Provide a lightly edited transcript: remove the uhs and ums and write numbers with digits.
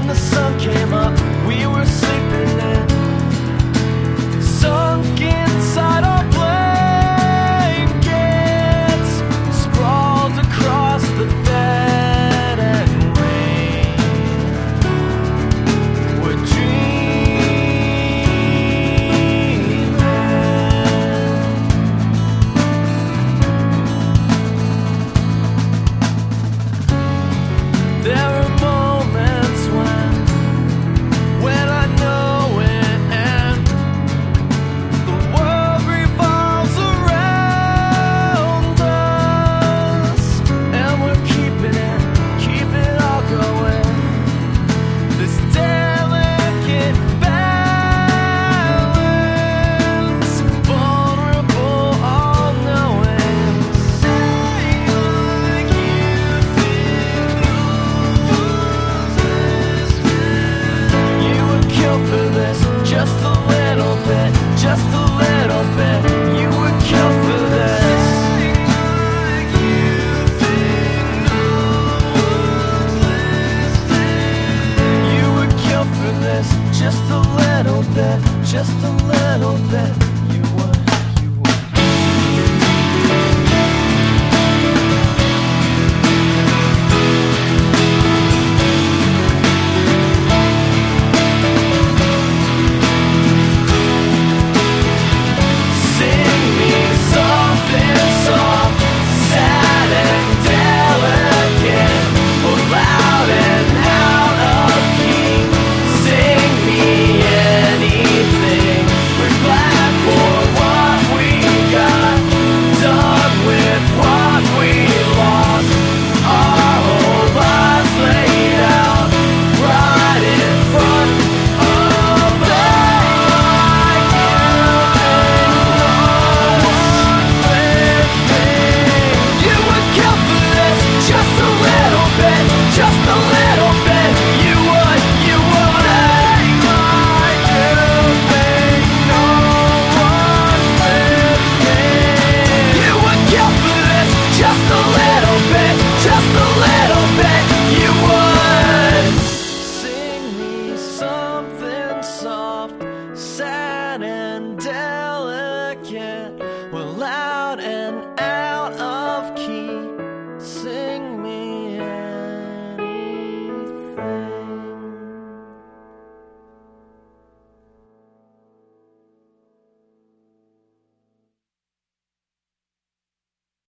when the sun came up, we were sleeping in, sunk inside our blankets, sprawled across the bed and rain. We're dreaming. There are moments when I know it and the world revolves around us, and we're keeping it all going. This delicate balance, vulnerable, all-knowing. Say like you think you would kill for this, just a little bit, just a little bit. You would kill for this. You would kill for this, just a little bit, just a little bit.